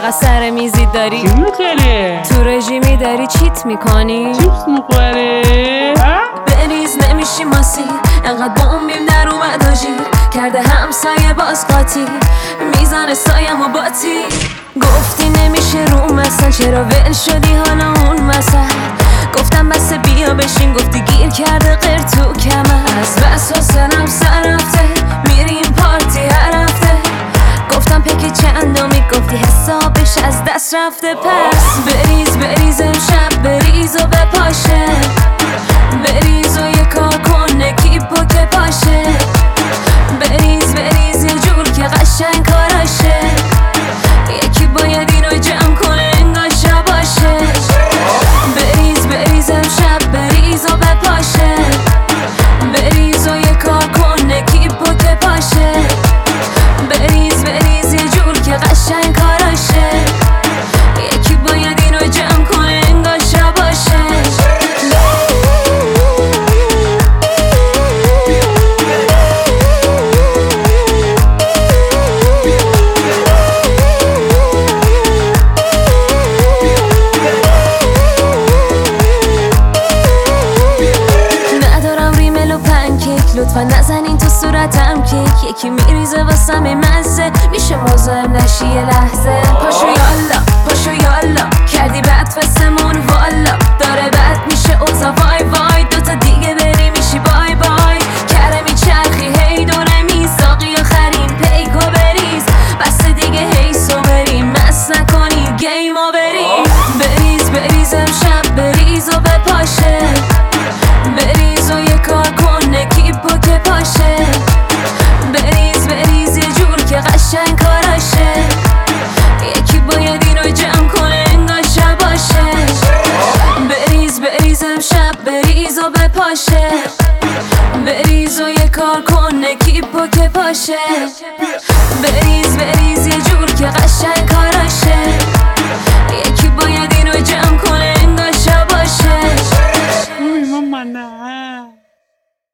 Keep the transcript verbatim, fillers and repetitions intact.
فقط سر میزی داری چی میخوری؟ تو رژیمی داری چیت میکنی چیپس میخوری؟ بریز نمیشی ماسی انقدر بومبیم در اومد و جیر کرده همسایه باز قاطی میزنه سایم و باتی گفتی نمیشه رو مثلا چرا ول شدی حالا اون مثلا گفتم بس بیا بشین گفتی گیر کرده غیر تو کمر از بس حسنم سر رفته میریم پارتی هر هفته گفتم پکی چندمی گفتی حسابش از دست رفته پس بریز بریز امشب بریز و بپاشه بریز و یه کار کن کیپو که پاشه بریز بریز یه جور که قشنگ کاراشه یکی باید اینو جمع کنه انگار شباشه بریز بریز امشب بریز و بپاشه بریز و یه کار کن کیپو که پاشه بریز بریز یه جور که قشنگ کاراشه یکی باید اینو جمع کنه انگار شباشه لطفا نزنین تو صورتم کیک یکی میریزه واسم مزه میشه مزاحم نشی یه لحظه پاشو یالا پاشو یالا کردی بد فسمون والا داره بد میشه اوزا وای وای دوتا دیگه بری میشی بای بای کره میچرخی هی دوره میساقی آخرین پیکو بریز بس دیگه هیسو بریم مس نکنی گیمو بریم بریز بریز امشب بریز و بپاشه بریز و یه کار کن کیپو که پاشه بریز بریز یه جور که قشنگ کاراشه یکی باید اینو جمع کنه انگار شباشه بریز بریز امشب بریز و بپاشه بریز و یه کار کن کیپو که پاشه بریز بریز یه جور که قشنگ کاراشه یکی باید اینو جمع کنه انگار شباشه اوی ماما نه